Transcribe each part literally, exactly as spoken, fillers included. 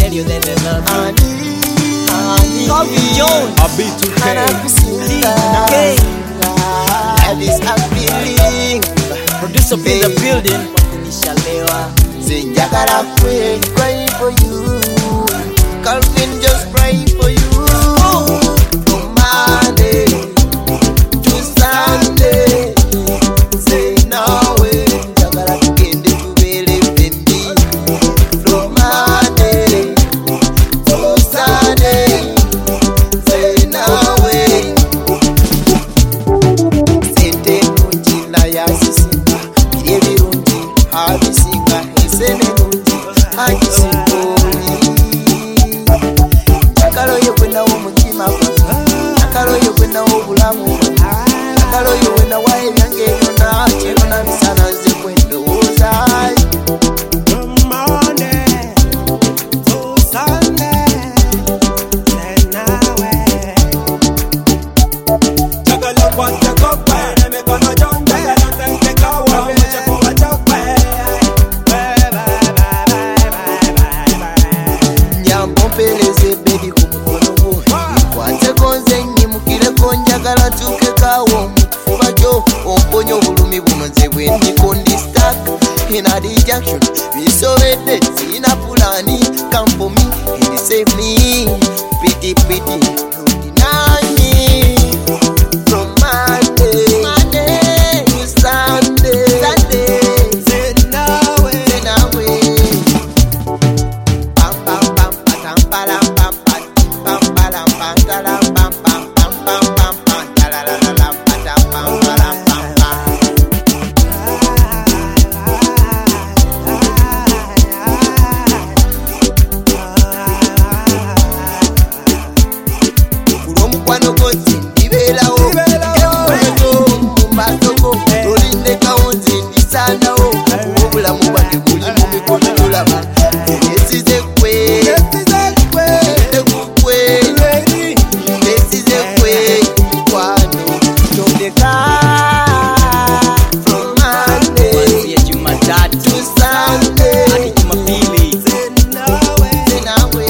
tell you that they love you. Ani, Coffee Jones, A B two K. okay. Love is a feeling. Producer in the building. Nishalewa. Zinjagala kwe, cry for you. Calvin just cry for you. From Monday to Sunday, say no way. Jagala kende tubele bendi. From Monday to Sunday, say no way. Sente kunji na yasisinga, biyebi runji habisinga. Sene kunji hajisikoli. Nakalo yo kwenda umutima nakalo yo kwenda obulamu nakalo yo kwenda wae byange byonna kino na misana nze kwendowooza. From Monday to Sunday, say no way. Jagala kwanja kope, nemekono jonde, nante kawa, meche kuwa chope. Nyampompeleze baby kumukono gwo kwateko nze nyimukireko njagala tukekawo mukufuba kyo omponya obulumi buno nze bwendiko ndi stuck in a junction bisobedde sina pulani come for me and save me pretty pretty nani from Monday Monday to Sunday Sunday Say no way. say no way. Pam pam pam pam pam pam pam pam pam pam pam pam pam pam pam pam pam la la la la la pam pam pam pam pam. Kulomukwano gwozi ndibeerawo emubeeko mumbasoko tolindekawo nze ndisanawo obulamu bwange buli mu mikono tolaba esize kwe esize kukwe esize kwe mukwano tondeka from Monday Kuanzia Jumatatu to Sunday hadi Jumapili. say nawe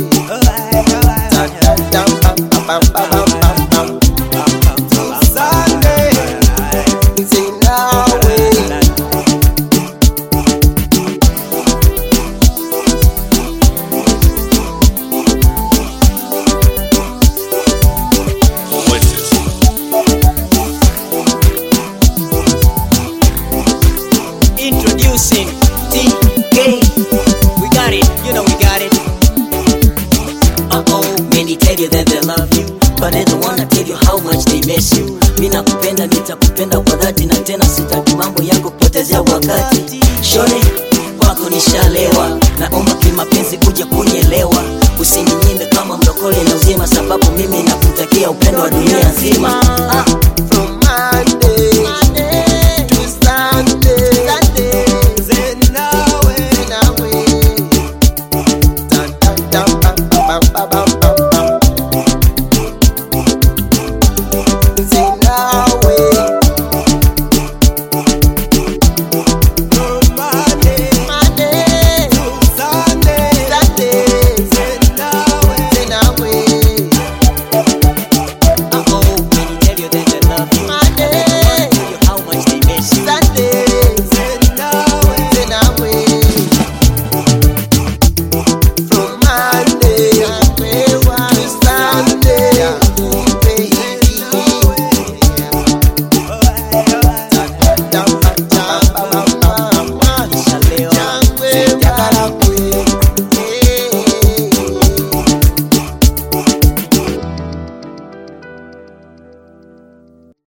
tam tam tam pam pam pam pam pam Sunday. say nawe. Introducing T K. We got it, you know we got it. Uh oh, many tell you that they love you, but they don't wanna tell you how much they miss you. Mimi nakupenda, nitakupenda kwa dhati, na tena sitaki mambo yako kupotezea wakati. Shore kwako nishalewa, naomba kimapenzi kuja kunielewa, usininyime kama mlokole na uzima, sababu mimi nakutakia upendo wa dunia nzima. Ah.